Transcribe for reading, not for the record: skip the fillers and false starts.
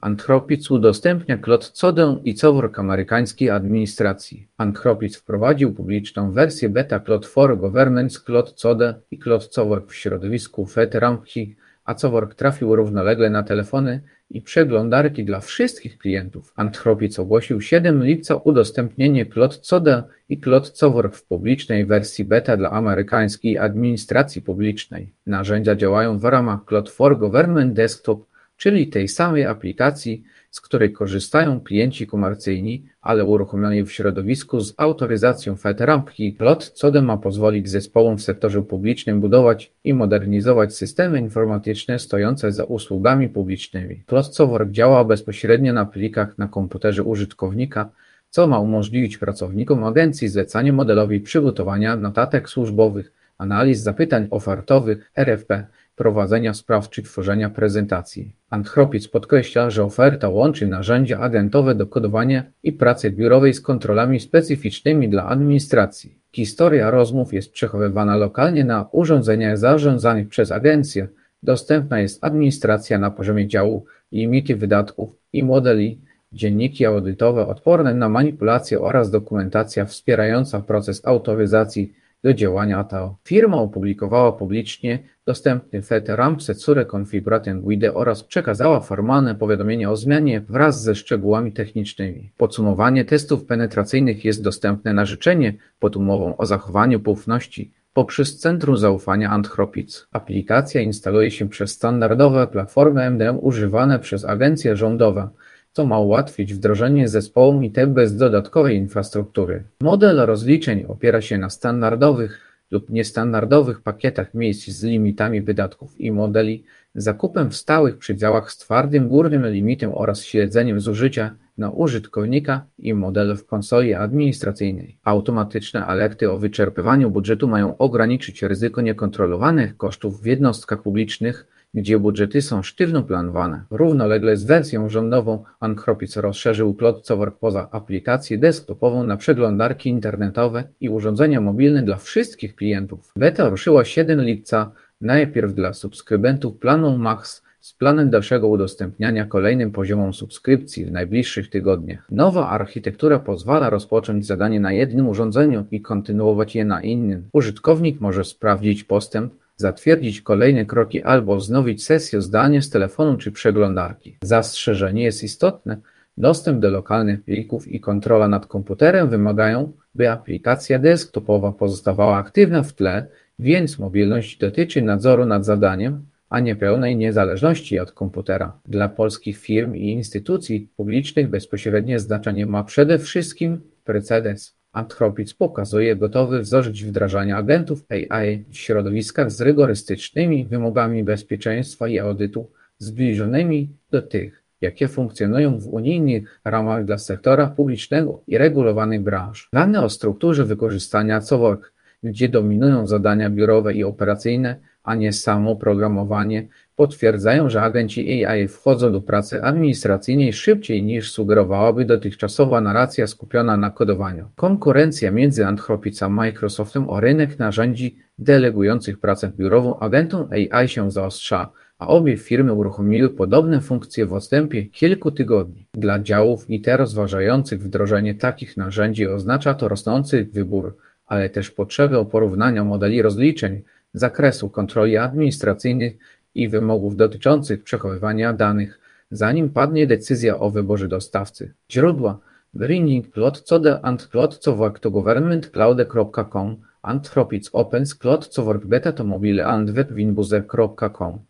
Anthropic udostępnia Cloud-Codę i cowork amerykańskiej administracji. Anthropic wprowadził publiczną wersję beta Cloud for Governance Cloud-Codę i Cloud-Cowork w środowisku FedRAMP-Hig, a cowork trafił równolegle na telefony i przeglądarki dla wszystkich klientów. Anthropic ogłosił 7 lipca udostępnienie Cloud-Code i Cloud-Cowork w publicznej wersji beta dla amerykańskiej administracji publicznej. Narzędzia działają w ramach Cloud for Government Desktop, czyli tej samej aplikacji, z której korzystają klienci komercyjni, ale uruchomionej w środowisku z autoryzacją FedRAMP-Hig. Cloud-Code ma pozwolić zespołom w sektorze publicznym budować i modernizować systemy informatyczne stojące za usługami publicznymi. Cloud-Cowork działa bezpośrednio na plikach na komputerze użytkownika, co ma umożliwić pracownikom agencji zlecanie modelowi przygotowania notatek służbowych, analiz zapytań ofertowych, RFP, prowadzenia spraw czy tworzenia prezentacji. Anthropic podkreśla, że oferta łączy narzędzia agentowe do kodowania i pracy biurowej z kontrolami specyficznymi dla administracji. Historia rozmów jest przechowywana lokalnie na urządzeniach zarządzanych przez agencję. Dostępna jest administracja na poziomie działu, limity wydatków i modeli, dzienniki audytowe odporne na manipulacje oraz dokumentacja wspierająca proces autoryzacji do działania TAO. Firma opublikowała publicznie dostępny FedRAMP Secure Configuration Guide oraz przekazała formalne powiadomienie o zmianie wraz ze szczegółami technicznymi. Podsumowanie testów penetracyjnych jest dostępne na życzenie pod umową o zachowaniu poufności poprzez Centrum Zaufania Anthropic. Aplikacja instaluje się przez standardowe platformy MDM używane przez agencje rządowe, co ma ułatwić wdrożenie zespołom IT bez dodatkowej infrastruktury. Model rozliczeń opiera się na standardowych lub niestandardowych pakietach miejsc z limitami wydatków i modeli, zakupem w stałych przedziałach z twardym górnym limitem oraz śledzeniem zużycia na użytkownika i model w konsoli administracyjnej. Automatyczne alerty o wyczerpywaniu budżetu mają ograniczyć ryzyko niekontrolowanych kosztów w jednostkach publicznych, gdzie budżety są sztywno planowane. Równolegle z wersją rządową Anthropic rozszerzył Cloud-Cowork poza aplikację desktopową na przeglądarki internetowe i urządzenia mobilne dla wszystkich klientów. Beta ruszyła 7 lipca, najpierw dla subskrybentów planu Max z planem dalszego udostępniania kolejnym poziomom subskrypcji w najbliższych tygodniach. Nowa architektura pozwala rozpocząć zadanie na jednym urządzeniu i kontynuować je na innym. Użytkownik może sprawdzić postęp, zatwierdzić kolejne kroki albo wznowić sesję zdalnie z telefonu czy przeglądarki. Zastrzeżenie jest istotne. Dostęp do lokalnych plików i kontrola nad komputerem wymagają, by aplikacja desktopowa pozostawała aktywna w tle, więc mobilność dotyczy nadzoru nad zadaniem, a nie pełnej niezależności od komputera. Dla polskich firm i instytucji publicznych bezpośrednie znaczenie ma przede wszystkim precedens. Anthropic pokazuje gotowy wzorzec wdrażania agentów AI w środowiskach z rygorystycznymi wymogami bezpieczeństwa i audytu zbliżonymi do tych, jakie funkcjonują w unijnych ramach dla sektora publicznego i regulowanych branż. Dane o strukturze wykorzystania cowork, gdzie dominują zadania biurowe i operacyjne, a nie samo programowanie, potwierdzają, że agenci AI wchodzą do pracy administracyjnej szybciej niż sugerowałaby dotychczasowa narracja skupiona na kodowaniu. Konkurencja między Anthropic a Microsoftem o rynek narzędzi delegujących pracę biurową agentom AI się zaostrza, a obie firmy uruchomiły podobne funkcje w odstępie kilku tygodni. Dla działów IT rozważających wdrożenie takich narzędzi oznacza to rosnący wybór, ale też potrzebę porównania modeli rozliczeń, zakresu kontroli administracyjnych i wymogów dotyczących przechowywania danych, zanim padnie decyzja o wyborze dostawcy. Źródła: Bringing Cloud-Code and Cloud-Cowork to Government Cloud.com, Anthropic Opens Cloud-Cowork Beta to Mobile and Web Winbuzer.com.